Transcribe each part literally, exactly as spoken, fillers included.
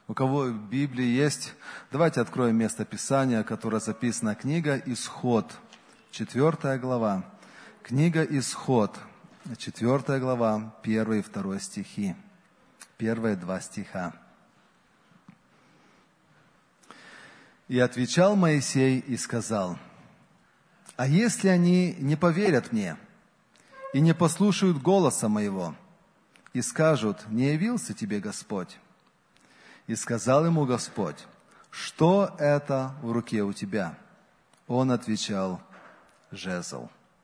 У кого в Библии есть, давайте откроем место Писания, которое записано. Книга Исход, четвертая глава. Книга Исход, четвертая глава, первый и второй стихи. Первые два стиха. «И отвечал Моисей и сказал: а если они не поверят мне и не послушают голоса моего, и скажут: не явился тебе Господь? И сказал ему Господь: что это в руке у тебя? Он отвечал: жезл».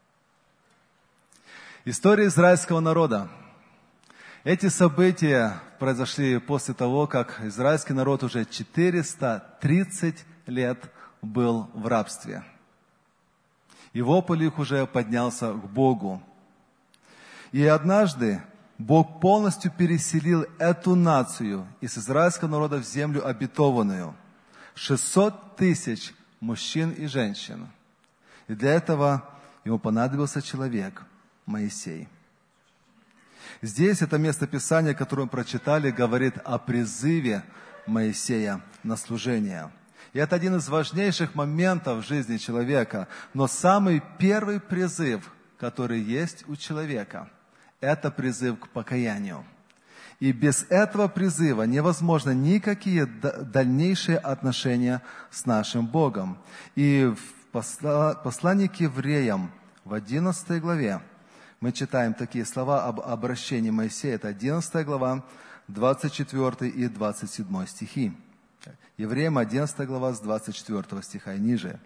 История израильского народа. Эти события произошли после того, как израильский народ уже четыреста тридцать лет был в рабстве. И вопль их уже поднялся к Богу. И однажды Бог полностью переселил эту нацию из израильского народа в землю обетованную. шестьсот тысяч мужчин и женщин. И для этого ему понадобился человек, Моисей. Здесь это место Писания, которое мы прочитали, говорит о призыве Моисея на служение. И это один из важнейших моментов в жизни человека. Но самый первый призыв, который есть у человека, это призыв к покаянию. И без этого призыва невозможно никакие дальнейшие отношения с нашим Богом. И в послании к евреям в одиннадцатой главе мы читаем такие слова об обращении Моисея. Это одиннадцатая глава, двадцать четвёртый и двадцать седьмой стихи. Евреям одиннадцатая глава с двадцать четвёртого стиха и ниже.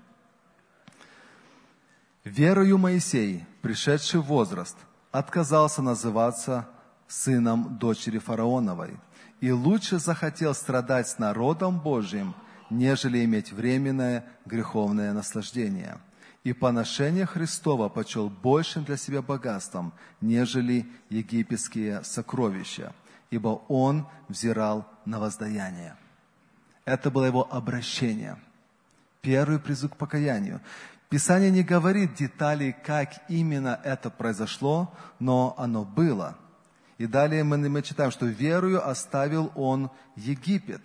«Верою Моисей, пришедший в возраст, отказался называться сыном дочери фараоновой, и лучше захотел страдать с народом Божиим, нежели иметь временное греховное наслаждение. И поношение Христова почел большим для себя богатством, нежели египетские сокровища, ибо он взирал на воздаяние». Это было его обращение. Первый призыв к покаянию. Писание не говорит деталей, как именно это произошло, но оно было. И далее мы, мы читаем, что верою оставил он Египет.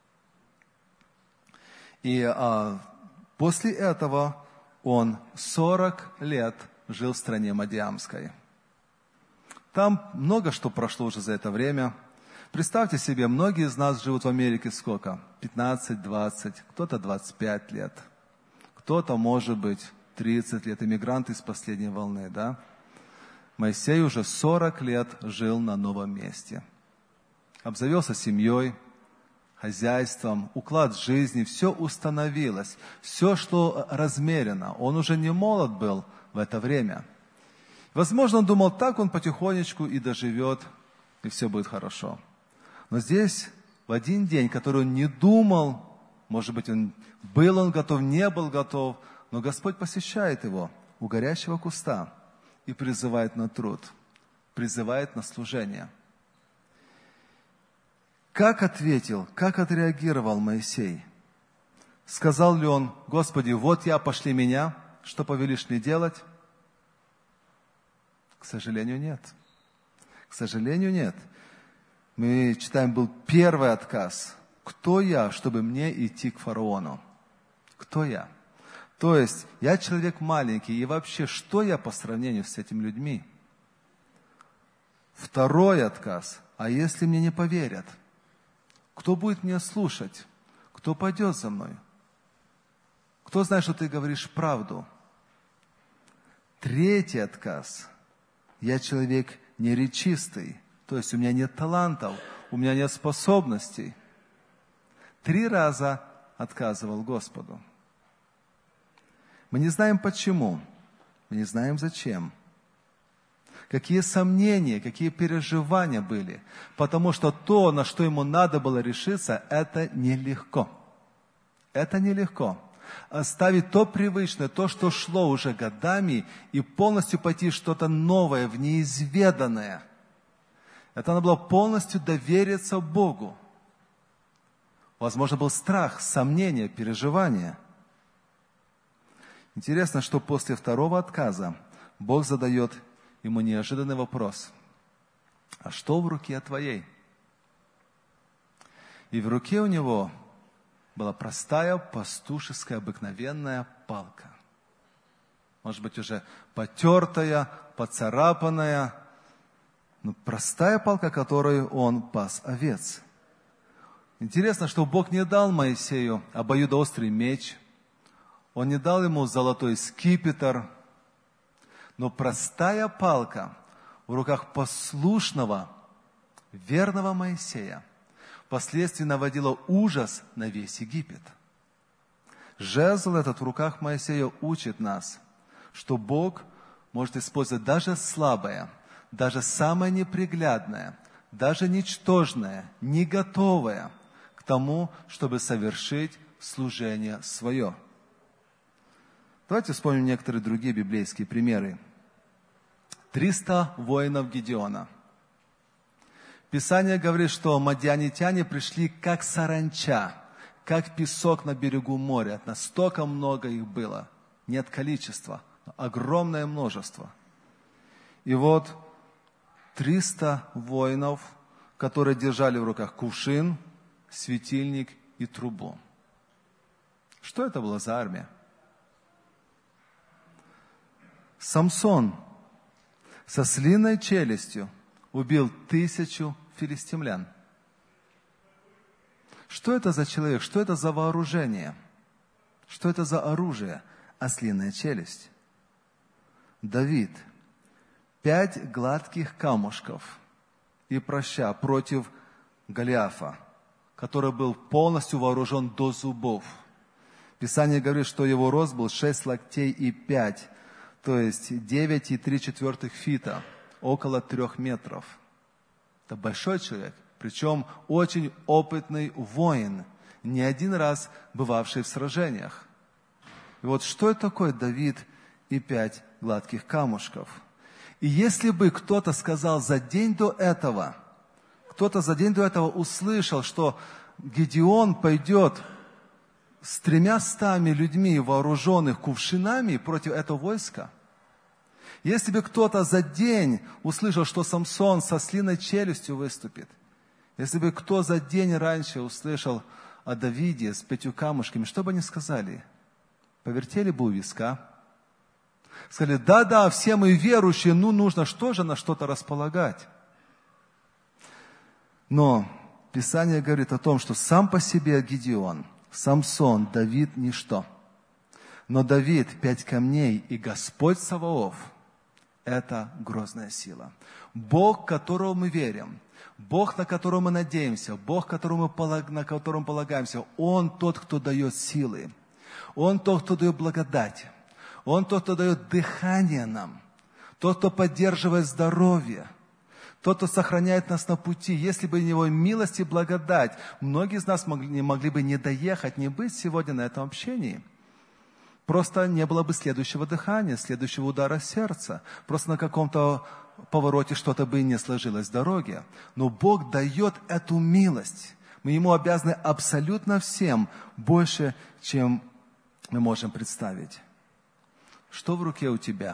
И а, после этого он сорок лет жил в стране Мадиамской. Там много что прошло уже за это время. Представьте себе, многие из нас живут в Америке сколько? пятнадцать, двадцать, кто-то двадцать пять лет. Кто-то, может быть, тридцать лет, иммигранты из последней волны, да? Моисей уже сорок лет жил на новом месте. Обзавелся семьей, хозяйством, уклад жизни, все установилось, все шло размеренно. Он уже не молод был в это время. Возможно, он думал, так он потихонечку и доживет, и все будет хорошо. Но здесь, в один день, который он не думал, может быть, он был он готов, не был готов, но Господь посещает его у горящего куста и призывает на труд, призывает на служение. Как ответил, как отреагировал Моисей? Сказал ли он: Господи, вот я, пошли меня, что повелишь мне делать? К сожалению, нет. К сожалению, нет. Мы читаем, был первый отказ. Кто я, чтобы мне идти к фараону? Кто я? То есть, я человек маленький, и вообще, что я по сравнению с этими людьми? Второй отказ. А если мне не поверят? Кто будет меня слушать? Кто пойдет за мной? Кто знает, что ты говоришь правду? Третий отказ. Я человек неречистый. То есть у меня нет талантов, у меня нет способностей. Три раза отказывал Господу. Мы не знаем почему, мы не знаем зачем. Какие сомнения, какие переживания были. Потому что то, на что ему надо было решиться, это нелегко. Это нелегко. Оставить то привычное, то, что шло уже годами, и полностью пойти в что-то новое, в неизведанное. Это надо было полностью довериться Богу. Возможно, был страх, сомнение, переживание. Интересно, что после второго отказа Бог задает ему неожиданный вопрос. А что в руке твоей? И в руке у него была простая пастушеская обыкновенная палка. Может быть, уже потертая, поцарапанная, но простая палка, которой он пас овец. Интересно, что Бог не дал Моисею обоюдоострый меч, Он не дал ему золотой скипетр, но простая палка в руках послушного, верного Моисея впоследствии наводила ужас на весь Египет. Жезл этот в руках Моисея учит нас, что Бог может использовать даже слабое, даже самое неприглядное, даже ничтожное, не готовое к тому, чтобы совершить служение свое. Давайте вспомним некоторые другие библейские примеры. Триста воинов Гедеона. Писание говорит, что мадианитяне пришли как саранча, как песок на берегу моря. Настолько много их было. Нет количества, огромное множество. И вот триста воинов, которые держали в руках кувшин, светильник и трубу. Что это была за армия? Самсон со слиной челюстью убил тысячу филистимлян. Что это за человек? Что это за вооружение? Что это за оружие? Ослиная челюсть. Давид. Пять гладких камушков и проща против Голиафа, который был полностью вооружен до зубов. Писание говорит, что его рост был шесть локтей и пять, то есть девять и три четвертых фита, около трех метров. Это большой человек, причем очень опытный воин, не один раз бывавший в сражениях. И вот что это такое Давид и пять гладких камушков? И если бы кто-то сказал за день до этого, кто-то за день до этого услышал, что Гедеон пойдет с тремястами людьми, вооруженных кувшинами, против этого войска, если бы кто-то за день услышал, что Самсон со слиной челюстью выступит, если бы кто за день раньше услышал о Давиде с пятью камушками, что бы они сказали? Повертели бы у виска. Сказали, да-да, все мы верующие, ну нужно что же на что-то располагать. Но Писание говорит о том, что сам по себе Гедеон, Самсон, Давид – ничто. Но Давид – пять камней, и Господь Саваоф – это грозная сила. Бог, которого мы верим, Бог, на которого мы надеемся, Бог, которому мы полаг... на котором полагаемся, Он тот, кто дает силы. Он тот, кто дает благодать. Он тот, кто дает дыхание нам. Тот, кто поддерживает здоровье. Тот, кто сохраняет нас на пути. Если бы не Его милость и благодать, многие из нас могли, не могли бы не доехать, не быть сегодня на этом общении. Просто не было бы следующего дыхания, следующего удара сердца. Просто на каком-то повороте что-то бы не сложилось в дороге. Но Бог дает эту милость. Мы Ему обязаны абсолютно всем, больше, чем мы можем представить. Что в руке у тебя?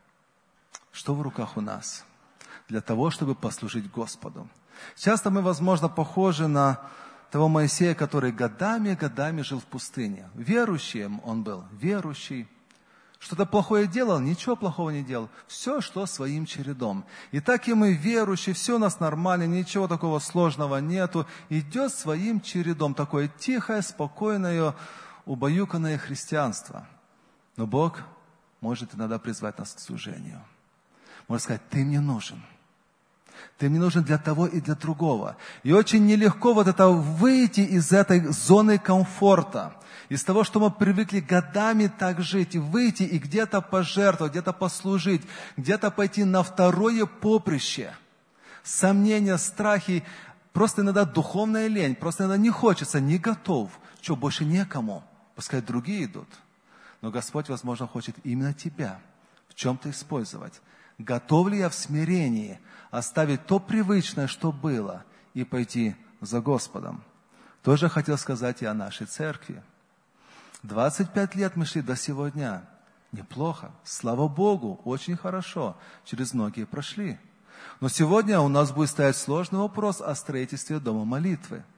Что в руках у нас? Для того, чтобы послужить Господу. Часто мы, возможно, похожи на того Моисея, который годами-годами жил в пустыне. Верующим он был, верующий. Что-то плохое делал, ничего плохого не делал. Все шло своим чередом. И так и мы верующие, все у нас нормально, ничего такого сложного нету. Идет своим чередом. Такое тихое, спокойное, убаюканное христианство. Но Бог может иногда призвать нас к служению. Может сказать, ты мне нужен. Ты мне нужен для того и для другого. И очень нелегко вот это выйти из этой зоны комфорта. Из того, что мы привыкли годами так жить. И выйти и где-то пожертвовать, где-то послужить. Где-то пойти на второе поприще. Сомнения, страхи. Просто иногда духовная лень. Просто иногда не хочется, не готов. Что, больше некому. Пускай другие идут. Но Господь, возможно, хочет именно тебя в чем-то использовать. Готов ли я в смирении оставить то привычное, что было, и пойти за Господом? Тоже хотел сказать и о нашей церкви. двадцать пять лет мы шли до сегодня. Неплохо. Слава Богу, очень хорошо. Через многие прошли. Но сегодня у нас будет стоять сложный вопрос о строительстве дома молитвы.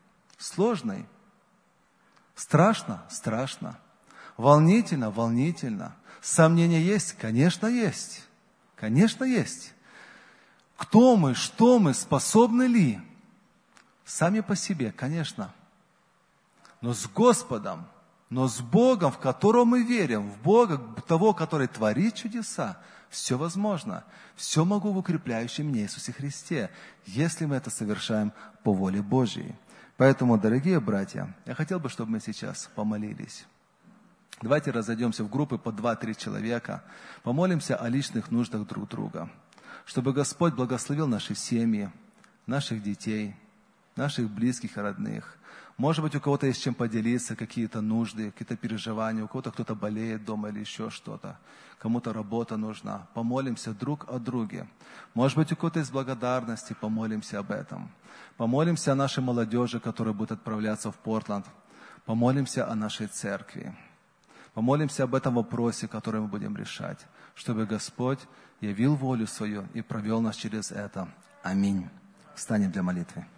Сложный? Страшно? Страшно. Волнительно? Волнительно. Сомнения есть? Конечно, есть. Конечно, есть. Кто мы, что мы, способны ли? Сами по себе, конечно. Но с Господом, но с Богом, в которого мы верим, в Бога, того, который творит чудеса, все возможно. Все могу в укрепляющем меня Иисусе Христе, если мы это совершаем по воле Божьей. Поэтому, дорогие братья, я хотел бы, чтобы мы сейчас помолились. Давайте разойдемся в группы по два-три человека, помолимся о личных нуждах друг друга, чтобы Господь благословил наши семьи, наших детей, наших близких и родных. Может быть, у кого-то есть чем поделиться, какие-то нужды, какие-то переживания, у кого-то кто-то болеет дома или еще что-то, кому-то работа нужна. Помолимся друг о друге. Может быть, у кого-то есть благодарности, помолимся об этом. Помолимся о нашей молодежи, которая будет отправляться в Портланд. Помолимся о нашей церкви. Помолимся об этом вопросе, который мы будем решать, чтобы Господь явил волю свою и провел нас через это. Аминь. Встанем для молитвы.